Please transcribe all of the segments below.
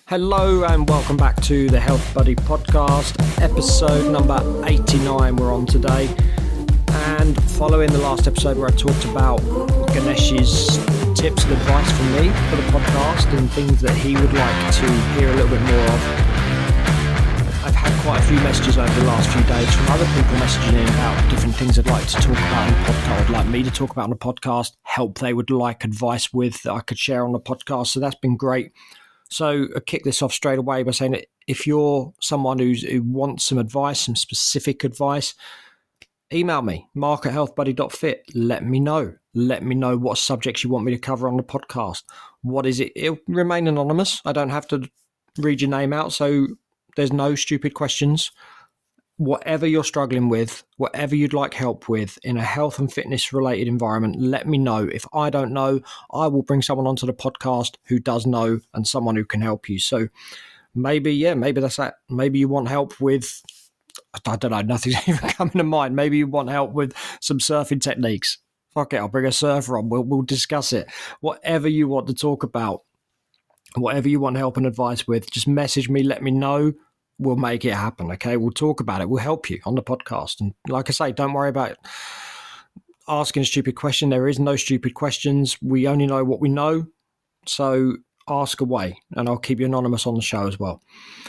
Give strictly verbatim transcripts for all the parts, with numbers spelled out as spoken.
Hello and welcome back to the Health Buddy podcast, episode number eighty-nine we're on today. And following the last episode where I talked about Ganesh's tips and advice from me for the podcast and things that he would like to hear a little bit more of, I've had quite a few messages over the last few days from other people messaging in about different things they'd like to talk about on the podcast, would like me to talk about on the podcast, help they would like advice with that I could share on the podcast. So that's been great. So I'll kick this off straight away by saying that if you're someone who's, who wants some advice, some specific advice, email me, mark at healthbuddy dot fit. Let me know. Let me know what subjects you want me to cover on the podcast. What is it? It'll remain anonymous. I don't have to read your name out, so there's no stupid questions. Whatever you're struggling with, whatever you'd like help with in a health and fitness related environment, let me know. If I don't know, I will bring someone onto the podcast who does know and someone who can help you. So maybe, yeah, maybe that's that. Maybe you want help with, I don't know, nothing's even coming to mind. Maybe you want help with some surfing techniques. Fuck it, I'll bring a surfer on. We'll, we'll discuss it. Whatever you want to talk about, whatever you want help and advice with, just message me, let me know. We'll make it happen, okay? We'll talk about it. We'll help you on the podcast. And like I say, don't worry about asking a stupid question. There is no stupid questions. We only know what we know. So ask away, and I'll keep you anonymous on the show as well.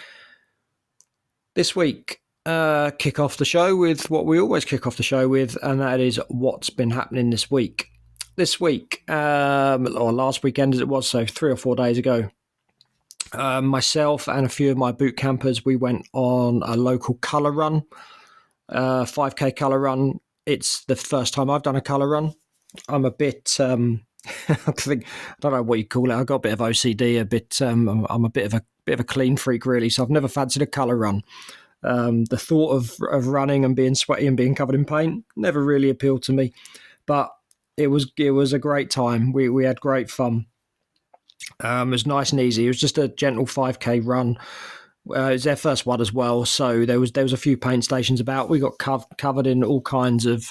This week, uh, kick off the show with what we always kick off the show with, and that is what's been happening this week. This week, um, or last weekend as it was, so three or four days ago, Uh, myself and a few of my boot campers, we went on a local colour run, uh, five K colour run. It's the first time I've done a colour run. I'm a bit, um, I think, I don't know what you call it. I've got a bit of O C D, a bit, um, I'm, I'm a bit of a bit of a clean freak really. So I've never fancied a colour run. Um, the thought of, of running and being sweaty and being covered in paint never really appealed to me, but it was, it was a great time. We, we had great fun. Um, it was nice and easy. It was just a gentle five K run. Uh, it was their first one as well, so there was there was a few paint stations about. We got cov- covered in all kinds of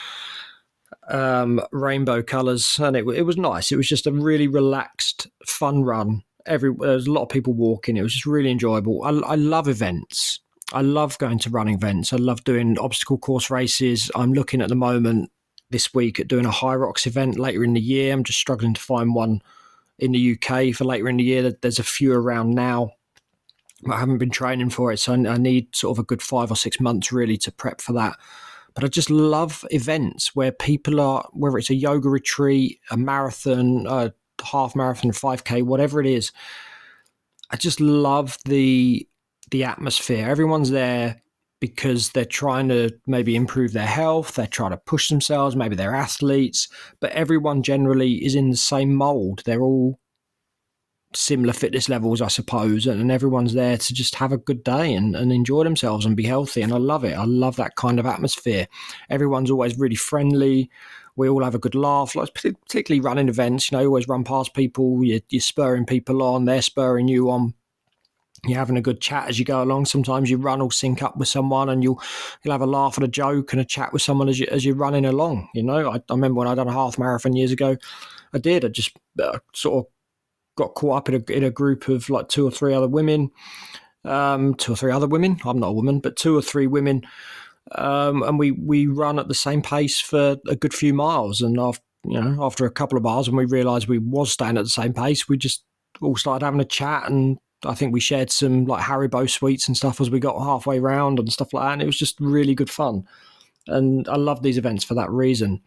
um, rainbow colours, and it it was nice. It was just a really relaxed, fun run. Every there was a lot of people walking. It was just really enjoyable. I, I love events. I love going to running events. I love doing obstacle course races. I'm looking at the moment this week at doing a Hyrox event later in the year. I'm just struggling to find one in the U K for later in the year. There's a few around now. I haven't been training for it, so I need sort of a good five or six months really to prep for that. But I just love events where people are, whether it's a yoga retreat, a marathon, a half marathon, five K, whatever it is. I just love the the atmosphere. Everyone's there because they're trying to maybe improve their health, they're trying to push themselves, maybe they're athletes, but everyone generally is in the same mold. They're all similar fitness levels, I suppose, and, and everyone's there to just have a good day and, and enjoy themselves and be healthy, and I love it. I love that kind of atmosphere. Everyone's always really friendly. We all have a good laugh, like particularly running events. You know, you always run past people, you're, you're spurring people on, they're spurring you on. You're having a good chat as you go along. Sometimes you run or sync up with someone and you'll you'll have a laugh and a joke and a chat with someone as, you, as you're running along. You know, I, I remember when I done a half marathon years ago, I did. I just uh, sort of got caught up in a, in a group of like two or three other women, um, two or three other women. I'm not a woman, but two or three women. Um, and we, we run at the same pace for a good few miles. And after, you know, after a couple of miles, when we realised we was staying at the same pace, we just all started having a chat, and I think we shared some like Haribo sweets and stuff as we got halfway round and stuff like that. And it was just really good fun. And I love these events for that reason.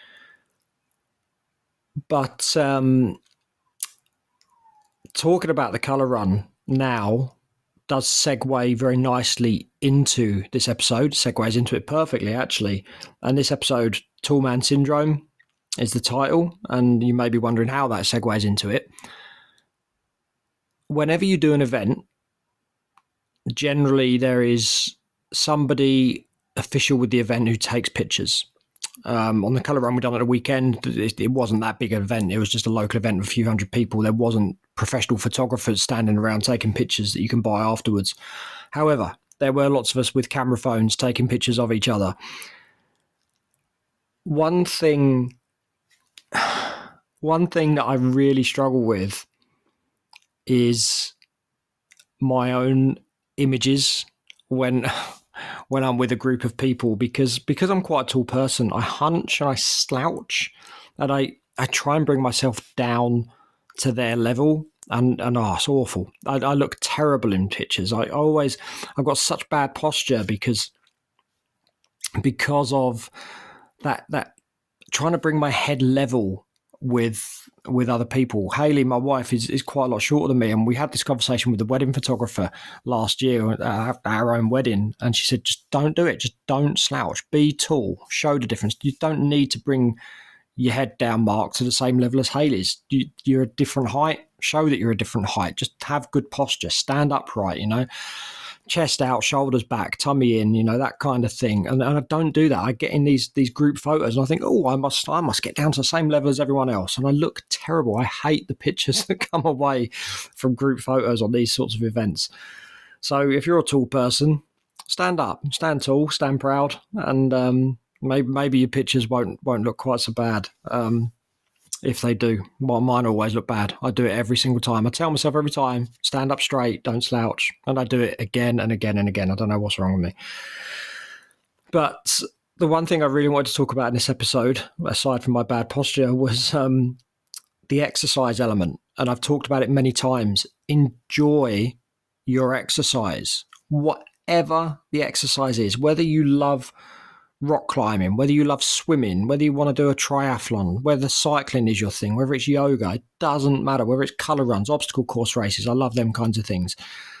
But um, talking about the colour run now does segue very nicely into this episode, segues into it perfectly, actually. And this episode, Tall Man Syndrome, is the title. And you may be wondering how that segues into it. Whenever you do an event, generally there is somebody official with the event who takes pictures. Um, on the colour run we done at the weekend, it, it wasn't that big an event. It was just a local event with a few hundred people. There wasn't professional photographers standing around taking pictures that you can buy afterwards. However, there were lots of us with camera phones taking pictures of each other. One thing, one thing that I really struggle with is my own images when when I'm with a group of people, because because I'm quite a tall person, I hunch and I slouch, and I, I try and bring myself down to their level, and, and oh, it's awful. I, I look terrible in pictures. I always, I've got such bad posture because because of that that trying to bring my head level with with other people. Hayley, my wife, is, is quite a lot shorter than me, and we had this conversation with the wedding photographer last year at our, our own wedding, and she said, just don't do it. Just don't slouch. Be tall. Show the difference. You don't need to bring your head down, Mark, to the same level as Hayley's. You, you're a different height. Show that you're a different height. Just have good posture. Stand upright, you know. Chest out, shoulders back, tummy in, you know, that kind of thing. And, and I don't do that. I get in these these group photos and I think, oh, I must I must get down to the same level as everyone else. And I look terrible. I hate the pictures that come away from group photos on these sorts of events. So if you're a tall person, stand up, stand tall, stand proud, and um, maybe maybe your pictures won't won't look quite so bad. Um, If they do. Well, mine always look bad. I do it every single time. I tell myself every time, stand up straight, don't slouch. And I do it again and again and again. I don't know what's wrong with me. But the one thing I really wanted to talk about in this episode, aside from my bad posture, was um, the exercise element. And I've talked about it many times. Enjoy your exercise, whatever the exercise is, whether you love rock climbing, whether you love swimming, whether you want to do a triathlon, whether cycling is your thing, whether it's yoga, it doesn't matter, whether it's colour runs, obstacle course races, I love them kinds of things.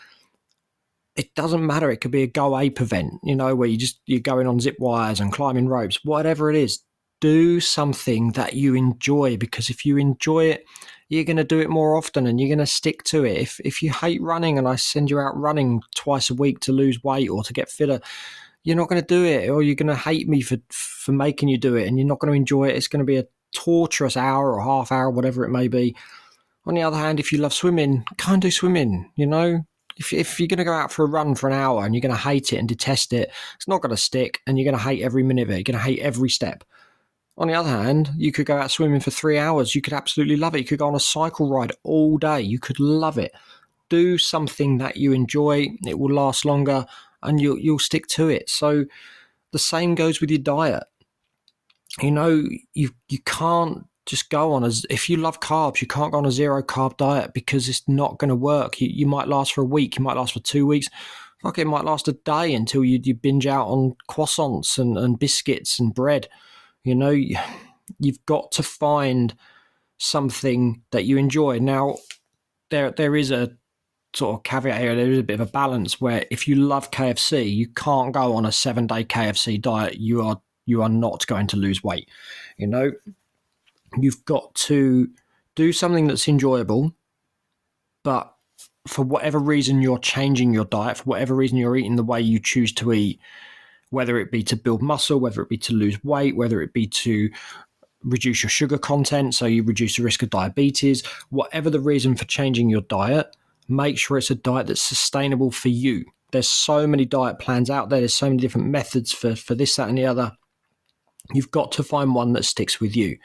It doesn't matter. It could be a Go Ape event, you know, where you just, you're going on zip wires and climbing ropes, whatever it is, do something that you enjoy, because if you enjoy it, you're going to do it more often and you're going to stick to it. If, if you hate running and I send you out running twice a week to lose weight or to get fitter, you're not going to do it, or you're going to hate me for for making you do it, and you're not going to enjoy it. It's going to be a torturous hour or half hour, whatever it may be. On the other hand, if you love swimming, go and do swimming, you know. If, if you're going to go out for a run for an hour and you're going to hate it and detest it, it's not going to stick, and you're going to hate every minute of it. You're going to hate every step. On the other hand, you could go out swimming for three hours. You could absolutely love it. You could go on a cycle ride all day. You could love it. Do something that you enjoy. It will last longer, and you'll, you'll stick to it. So the same goes with your diet. You know, you you can't just go on as, if you love carbs, you can't go on a zero carb diet because it's not going to work. You, you might last for a week. You might last for two weeks. Fuck, it might last a day until you, you binge out on croissants and, and biscuits and bread. You know, you've got to find something that you enjoy. Now, there there is a sort of caveat here. There is a bit of a balance where if you love K F C, you can't go on a seven-day K F C diet. You are you are not going to lose weight. You know, you've got to do something that's enjoyable, but for whatever reason you're changing your diet, for whatever reason you're eating the way you choose to eat, whether it be to build muscle, whether it be to lose weight, whether it be to reduce your sugar content so you reduce the risk of diabetes, whatever the reason for changing your diet, make sure it's a diet that's sustainable for you. There's so many diet plans out there. There's so many different methods for, for this, that, and the other. You've got to find one that sticks with you.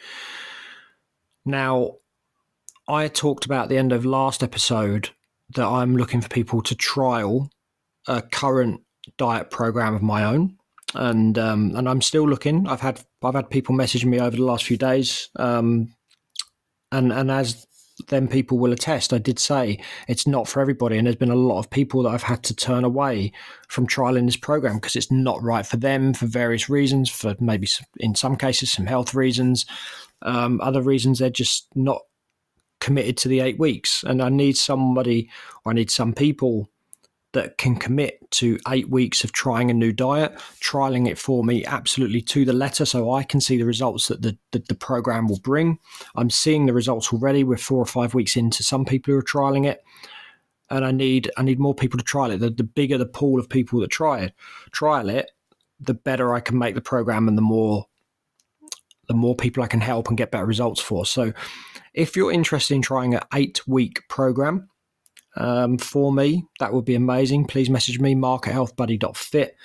Now, I talked about at the end of last episode that I'm looking for people to trial a current diet program of my own. And um, and I'm still looking. I've had I've had people message me over the last few days, um, and and as then people will attest, I did say it's not for everybody, and there's been a lot of people that I've had to turn away from trialing this program because it's not right for them for various reasons. For maybe some, in some cases some health reasons, um, other reasons they're just not committed to the eight weeks. And I need somebody, or I need some people that can commit to eight weeks of trying a new diet, trialing it for me absolutely to the letter so I can see the results that the, the, the program will bring. I'm seeing the results already. We're four or five weeks into some people who are trialing it. And I need I need more people to trial it. The, the bigger the pool of people that try it, trial it, the better I can make the program and the more the more people I can help and get better results for. So if you're interested in trying an eight-week program, Um, for me, that would be amazing. Please message me, mark at health buddy dot fit.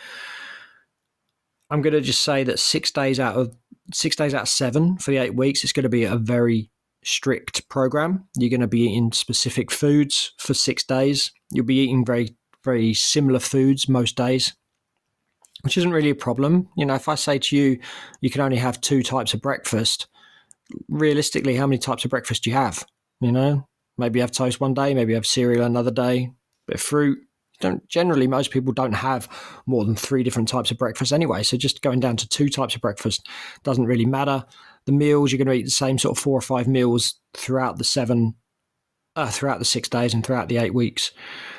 I'm going to just say that six days out of six days out of seven for the eight weeks, it's going to be a very strict program. You're going to be eating specific foods for six days. You'll be eating very, very similar foods most days, which isn't really a problem. You know, if I say to you, you can only have two types of breakfast, realistically, how many types of breakfast do you have? You know, maybe you have toast one day, maybe you have cereal another day, bit of fruit. Don't generally, most people don't have more than three different types of breakfast anyway. So just going down to two types of breakfast doesn't really matter. The meals, you're going to eat the same sort of four or five meals throughout the seven, uh, throughout the six days and throughout the eight weeks.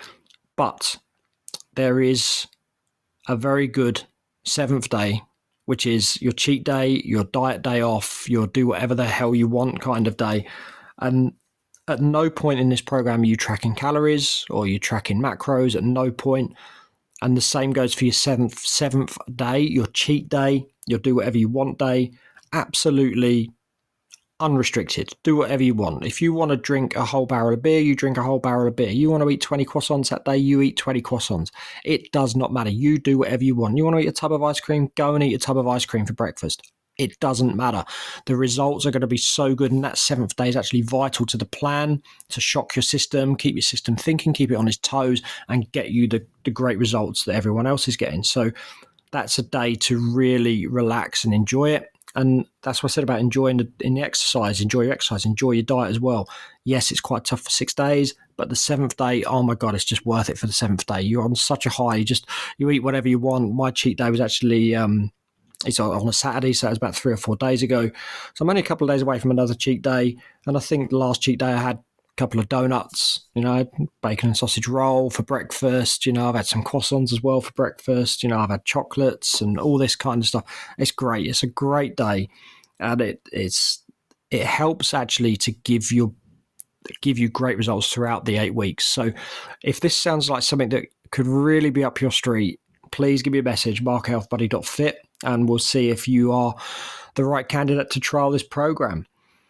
But there is a very good seventh day, which is your cheat day, your diet day off, your do whatever the hell you want kind of day. And at no point in this program are you tracking calories or you're tracking macros, at no point. And the same goes for your seventh seventh day, your cheat day, your do whatever you want day. Absolutely unrestricted. Do whatever you want. If you want to drink a whole barrel of beer, you drink a whole barrel of beer. You want to eat twenty croissants that day, you eat twenty croissants. It does not matter. You do whatever you want. You want to eat a tub of ice cream, go and eat a tub of ice cream for breakfast. It doesn't matter. The results are going to be so good, and that seventh day is actually vital to the plan, to shock your system, keep your system thinking, keep it on its toes, and get you the, the great results that everyone else is getting. So that's a day to really relax and enjoy it. And that's what I said about enjoying the, in the exercise, enjoy your exercise, enjoy your diet as well. Yes, it's quite tough for six days, but the seventh day, oh my God, it's just worth it for the seventh day. You're on such a high, you just, you eat whatever you want. My cheat day was actually, um, it's on a Saturday, so it was about three or four days ago. So I'm only a couple of days away from another cheat day. And I think the last cheat day I had a couple of donuts, you know, bacon and sausage roll for breakfast. You know, I've had some croissants as well for breakfast. You know, I've had chocolates and all this kind of stuff. It's great. It's a great day. And it it's it helps actually to give you give you great results throughout the eight weeks. So if this sounds like something that could really be up your street, please give me a message, mark health buddy dot fit, and we'll see if you are the right candidate to trial this program.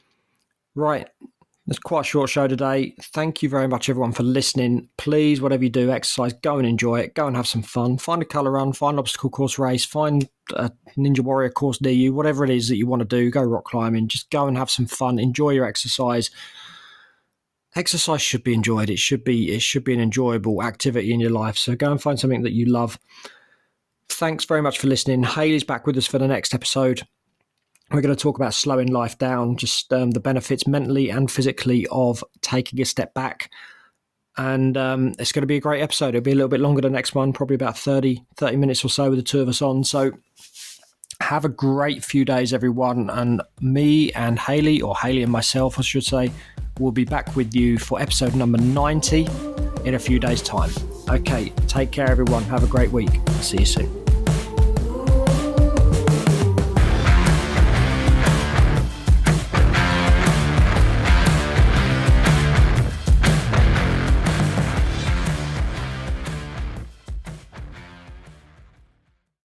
Right. It's quite a short show today. Thank you very much, everyone, for listening. Please, whatever you do, exercise, go and enjoy it. Go and have some fun. Find a colour run, find an obstacle course race, find a Ninja Warrior course near you, whatever it is that you want to do. Go rock climbing. Just go and have some fun. Enjoy your exercise. Exercise should be enjoyed. It should be it should be an enjoyable activity in your life. So go and find something that you love. Thanks very much for listening. Hayley's back with us for the next episode. We're going to talk about slowing life down, just um, the benefits mentally and physically of taking a step back. And um, it's going to be a great episode. It'll be a little bit longer than the next one, probably about thirty, thirty minutes or so with the two of us on. So have a great few days, everyone. And me and Hayley, or Hayley and myself, I should say, will be back with you for episode number ninety in a few days' time. Okay, take care, everyone. Have a great week. See you soon.